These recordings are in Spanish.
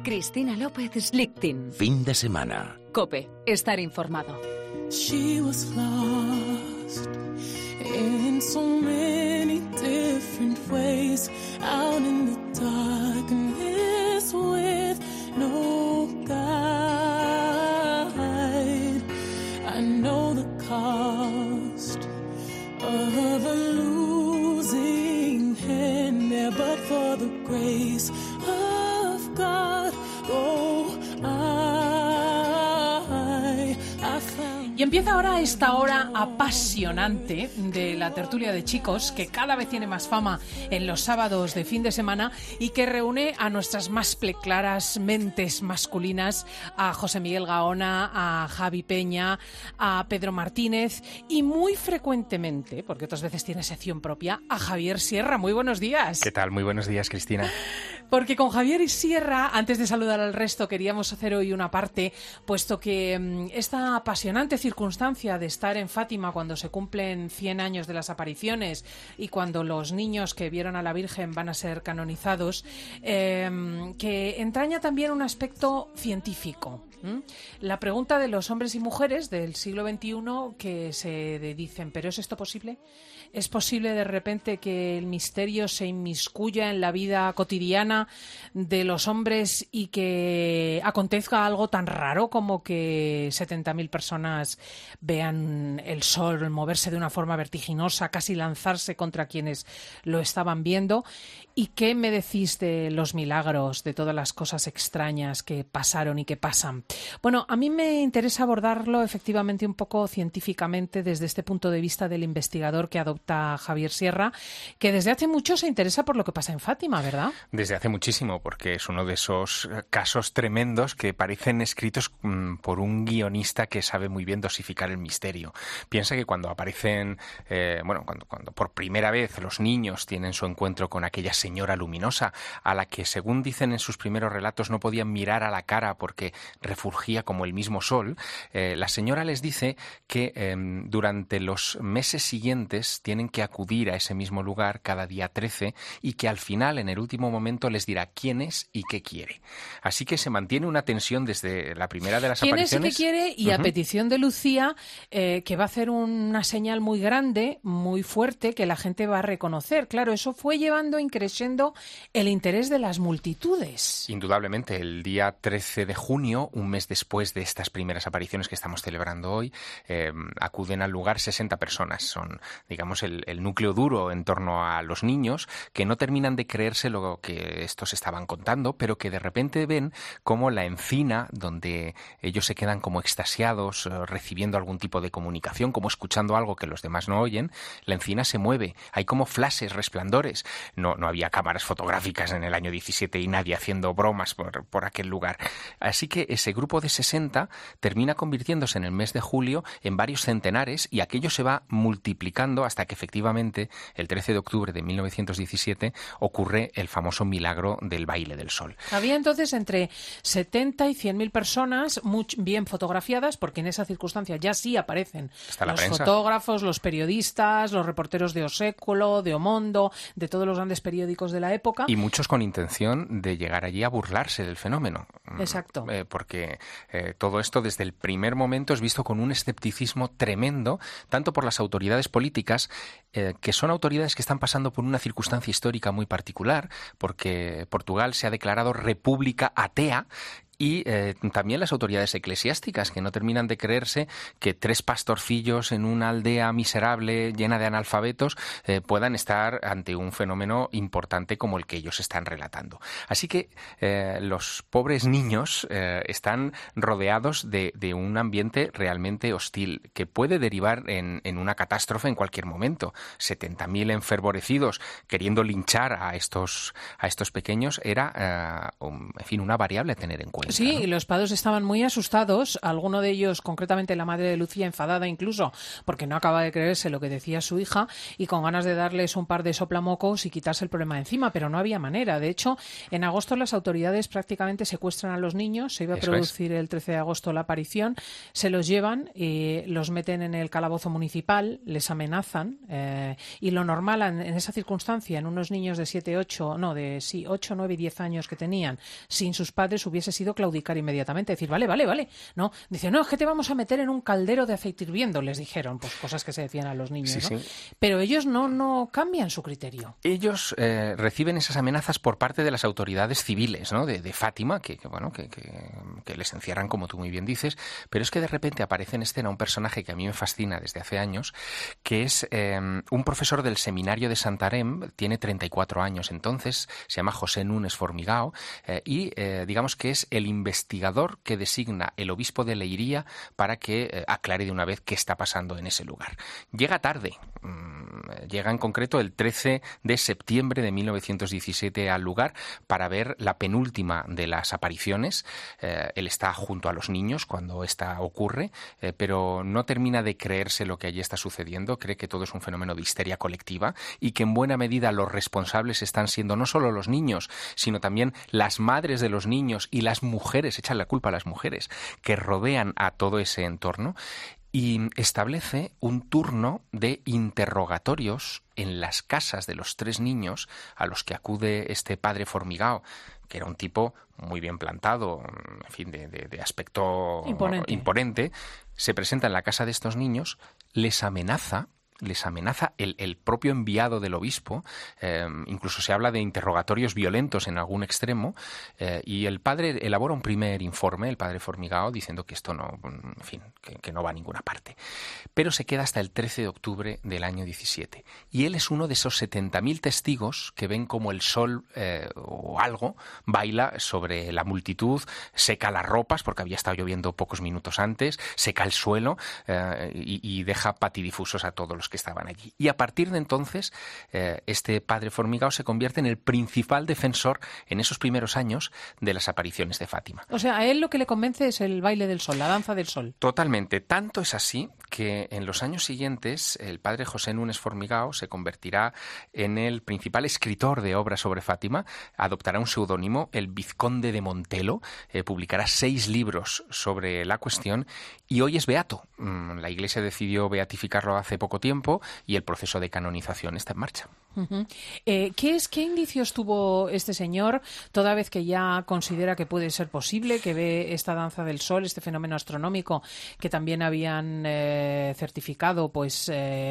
Cristina López Slichting. Fin de semana. COPE. Estar informado. She was lost in so many different ways, out in the darkness with no guide. I know the cost of a losing hand there, but for the grace of God, oh, I found. Y empieza ahora esta hora apasionante de la tertulia de chicos, que cada vez tiene más fama en los sábados de fin de semana y que reúne a nuestras más claras mentes masculinas, a José Miguel Gaona, a Javi Peña, a Pedro Martínez y muy frecuentemente, porque otras veces tiene sección propia, a Javier Sierra. Muy buenos días. ¿Qué tal? Muy buenos días, Cristina. Porque con Javier y Sierra, antes de saludar al resto, queríamos hacer hoy una parte, puesto que esta apasionante circunstancia de estar en Fátima cuando se cumplen 100 años de las apariciones y cuando los niños que vieron a la Virgen van a ser canonizados, que entraña también un aspecto científico. La pregunta de los hombres y mujeres del siglo XXI que se dicen, ¿pero es esto posible? ¿Es posible de repente que el misterio se inmiscuya en la vida cotidiana de los hombres y que acontezca algo tan raro como que 70.000 personas vean el sol moverse de una forma vertiginosa, casi lanzarse contra quienes lo estaban viendo? ¿Y qué me decís de los milagros, de todas las cosas extrañas que pasaron y que pasan? Bueno, a mí me interesa abordarlo efectivamente un poco científicamente desde este punto de vista del investigador que adopta Javier Sierra, que desde hace mucho se interesa por lo que pasa en Fátima, ¿verdad? Desde hace muchísimo, porque es uno de esos casos tremendos que parecen escritos por un guionista que sabe muy bien dosificar el misterio. Piensa que cuando aparecen, cuando por primera vez los niños tienen su encuentro con aquella señora luminosa, a la que, según dicen en sus primeros relatos, no podían mirar a la cara porque refulgía como el mismo sol, la señora les dice que durante los meses siguientes tienen que acudir a ese mismo lugar cada día 13 y que al final, en el último momento, les dirá quién es y qué quiere. Así que se mantiene una tensión desde la primera de las apariciones. ¿Quién es y qué quiere? Y a petición de Lucía, que va a hacer una señal muy grande, muy fuerte, que la gente va a reconocer. Claro, eso fue llevando increciendo el interés de las multitudes. Indudablemente, el día 13 de junio, un mes después de estas primeras apariciones que estamos celebrando hoy, acuden al lugar 60 personas. Son, digamos, el núcleo duro en torno a los niños, que no terminan de creerse lo que estos estaban contando, pero que de repente ven cómo la encina, donde ellos se quedan como extasiados, recibiendo algún tipo de comunicación, como escuchando algo que los demás no oyen, la encina se mueve. Hay como flashes, resplandores. No había cámaras fotográficas en el año 17 y nadie haciendo bromas por aquel lugar. Así que ese grupo de 60 termina convirtiéndose en el mes de julio en varios centenares y aquello se va multiplicando hasta que efectivamente el 13 de octubre de 1917 ocurre el famoso milagro del baile del sol. Había entonces entre 70 y 100.000 personas muy bien fotografiadas, porque en esa circunstancia ya sí aparecen los fotógrafos, los periodistas, los reporteros de O Século, de O Mundo, de todos los grandes periódicos de la época. Y muchos con intención de llegar allí a burlarse del fenómeno. Exacto. Porque todo esto desde el primer momento es visto con un escepticismo tremendo, tanto por las autoridades políticas, que son autoridades que están pasando por una circunstancia histórica muy particular, porque Portugal se ha declarado república atea, y también las autoridades eclesiásticas, que no terminan de creerse que 3 pastorcillos en una aldea miserable llena de analfabetos puedan estar ante un fenómeno importante como el que ellos están relatando. Así que los pobres niños están rodeados de un ambiente realmente hostil, que puede derivar en una catástrofe en cualquier momento. 70.000 enfervorecidos queriendo linchar a estos pequeños era, una variable a tener en cuenta. cuenta. Sí, ¿no? y los padres estaban muy asustados, alguno de ellos, concretamente la madre de Lucía, enfadada incluso, porque no acaba de creerse lo que decía su hija, y con ganas de darles un par de soplamocos y quitarse el problema de encima, pero no había manera. De hecho, en agosto las autoridades prácticamente secuestran a los niños, se iba a producir el 13 de agosto la aparición, se los llevan y los meten en el calabozo municipal, les amenazan, y lo normal en esa circunstancia, en unos niños de 8, 9 y 10 años que tenían, sin sus padres, hubiese sido claudicar inmediatamente, decir, vale, no, dice, no, es que te vamos a meter en un caldero de aceite hirviendo, les dijeron, pues cosas que se decían a los niños, sí, ¿no? Sí. Pero ellos no cambian su criterio. Ellos reciben esas amenazas por parte de las autoridades civiles, ¿no? de Fátima, que les encierran, como tú muy bien dices, pero es que de repente aparece en escena un personaje que a mí me fascina desde hace años, que es un profesor del seminario de Santarém, tiene 34 años entonces, se llama José Núñez Formigao, y digamos que es el investigador que designa el obispo de Leiría para que aclare de una vez qué está pasando en ese lugar. Llega tarde, llega en concreto el 13 de septiembre de 1917 al lugar para ver la penúltima de las apariciones. Él está junto a los niños cuando esta ocurre, pero no termina de creerse lo que allí está sucediendo, cree que todo es un fenómeno de histeria colectiva y que en buena medida los responsables están siendo no solo los niños, sino también las madres de los niños y las mujeres, echan la culpa a las mujeres que rodean a todo ese entorno, y establece un turno de interrogatorios en las casas de los 3 niños a los que acude este padre Formigao, que era un tipo muy bien plantado, en fin, de aspecto imponente. Se presenta en la casa de estos niños, les amenaza el propio enviado del obispo, incluso se habla de interrogatorios violentos en algún extremo, y el padre elabora un primer informe, el padre Formigao, diciendo que esto no, en fin, que no va a ninguna parte. Pero se queda hasta el 13 de octubre del año 17. Y él es uno de esos 70.000 testigos que ven como el sol o algo baila sobre la multitud, seca las ropas, porque había estado lloviendo pocos minutos antes, seca el suelo y deja patidifusos a todos los que estaban allí. Y a partir de entonces, este padre Formigao se convierte en el principal defensor en esos primeros años de las apariciones de Fátima. O sea, a él lo que le convence es el baile del sol, la danza del sol. Totalmente. Tanto es así que en los años siguientes el padre José Núñez Formigao se convertirá en el principal escritor de obras sobre Fátima, adoptará un seudónimo, el Vizconde de Montelo, publicará 6 libros sobre la cuestión y hoy es beato. La Iglesia decidió beatificarlo hace poco tiempo y el proceso de canonización está en marcha. Uh-huh. ¿Qué indicios tuvo este señor toda vez que ya considera que puede ser posible, que ve esta danza del sol, este fenómeno astronómico que también habían certificado, pues,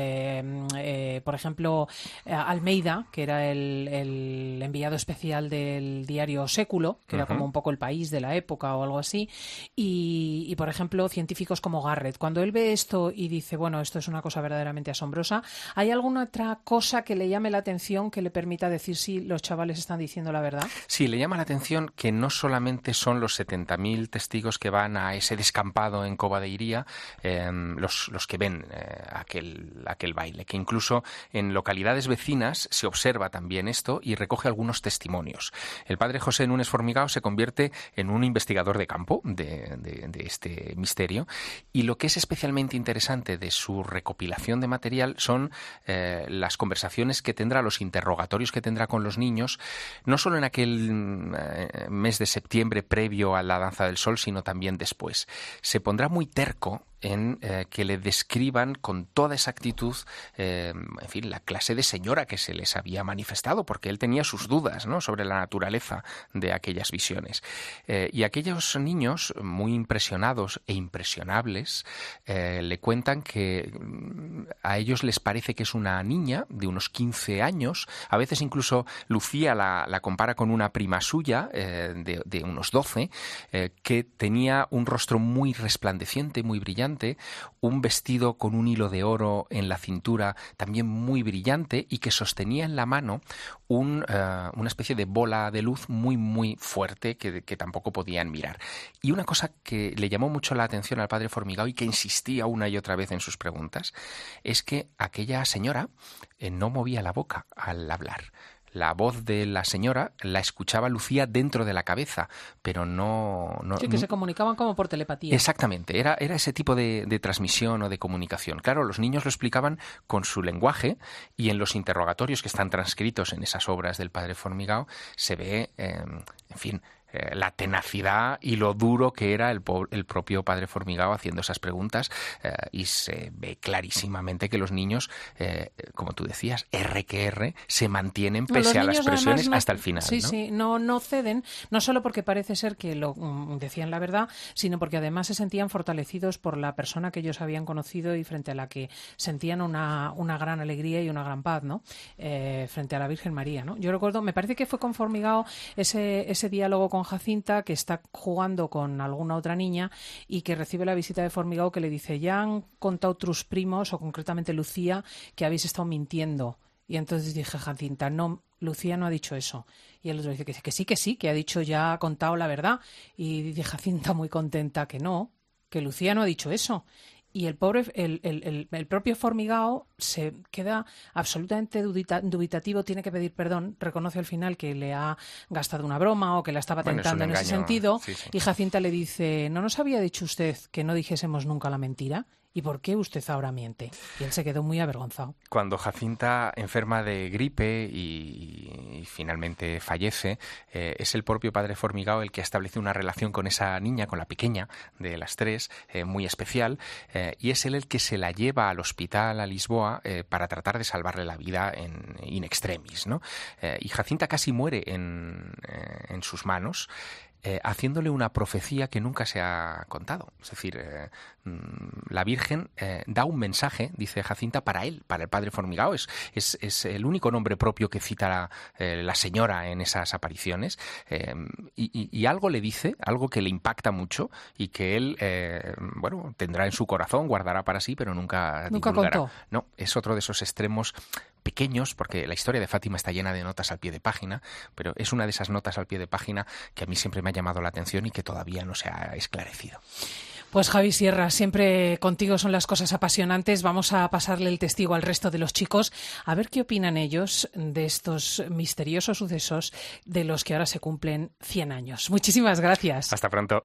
por ejemplo, Almeida, que era el enviado especial del diario Século, que era como un poco el País de la época o algo así, y por ejemplo, científicos como Garrett? Cuando él ve esto y dice, bueno, esto es una cosa verdaderamente asombrosa, ¿hay alguna otra cosa que le llame la atención que le permita decir si los chavales están diciendo la verdad? Sí, le llama la atención que no solamente son los 70.000 testigos que van a ese descampado en Cova de Iría los que ven aquel baile, que incluso en localidades vecinas se observa también esto y recoge algunos testimonios. El padre José Núñez Formigao se convierte en un investigador de campo de este misterio, y lo que es especialmente interesante de su recopilación de material son las conversaciones que tendrá, los interrogatorios que tendrá con los niños, no solo en aquel mes de septiembre previo a la danza del sol, sino también después. Se pondrá muy terco en que le describan con toda exactitud, en fin, la clase de señora que se les había manifestado, porque él tenía sus dudas, ¿no?, sobre la naturaleza de aquellas visiones. Y aquellos niños, muy impresionados e impresionables, le cuentan que a ellos les parece que es una niña de unos 15 años, a veces incluso Lucía la compara con una prima suya de unos 12, que tenía un rostro muy resplandeciente, muy brillante, un vestido con un hilo de oro en la cintura también muy brillante, y que sostenía en la mano una especie de bola de luz muy muy fuerte que tampoco podían mirar. Y una cosa que le llamó mucho la atención al padre Formigao y que insistía una y otra vez en sus preguntas es que aquella señora no movía la boca al hablar. la voz de la señora la escuchaba Lucía dentro de la cabeza, pero no sí, que se comunicaban como por telepatía. Exactamente, era ese tipo de transmisión o de comunicación. Claro, los niños lo explicaban con su lenguaje, y en los interrogatorios que están transcritos en esas obras del padre Formigao se ve, en fin, la tenacidad y lo duro que era el propio padre Formigao haciendo esas preguntas, y se ve clarísimamente que los niños, como tú decías, R que R, se mantienen pese a las presiones hasta el final. Sí, ¿no? sí, no ceden, no solo porque parece ser que lo decían la verdad, sino porque además se sentían fortalecidos por la persona que ellos habían conocido y frente a la que sentían una gran alegría y una gran paz, ¿no? Frente a la Virgen María, ¿no? Yo recuerdo, me parece que fue con Formigao ese diálogo con Jacinta, que está jugando con alguna otra niña y que recibe la visita de Formigao, que le dice: ya han contado tus primos, o concretamente Lucía, que habéis estado mintiendo. Y entonces dije: Jacinta, no, Lucía no ha dicho eso. Y el otro dice que sí, que ha dicho, ya ha contado la verdad. Y dice Jacinta, muy contenta, que no, que Lucía no ha dicho eso. Y el propio Formigao se queda absolutamente dubitativo, tiene que pedir perdón, reconoce al final que le ha gastado una broma o que la estaba tentando en ese sentido. Sí. Y Jacinta le dice: ¿no nos había dicho usted que no dijésemos nunca la mentira? ¿Y por qué usted ahora miente? Y él se quedó muy avergonzado. Cuando Jacinta enferma de gripe y finalmente fallece, es el propio padre Formigao el que establece una relación con esa niña, con la pequeña de las tres, muy especial, y es él el que se la lleva al hospital a Lisboa para tratar de salvarle la vida in extremis, ¿no? Y Jacinta casi muere en sus manos, haciéndole una profecía que nunca se ha contado. Es decir, la Virgen da un mensaje, dice Jacinta, para él, para el padre Formigao. Es el único nombre propio que cita la señora en esas apariciones, y algo le dice, algo que le impacta mucho y que él, tendrá en su corazón, guardará para sí, pero nunca divulgará. Contó. No, es otro de esos extremos pequeños, porque la historia de Fátima está llena de notas al pie de página, pero es una de esas notas al pie de página que a mí siempre me ha llamado la atención y que todavía no se ha esclarecido. Pues Javi Sierra, siempre contigo son las cosas apasionantes. Vamos a pasarle el testigo al resto de los chicos, a ver qué opinan ellos de estos misteriosos sucesos de los que ahora se cumplen 100 años. Muchísimas gracias. Hasta pronto.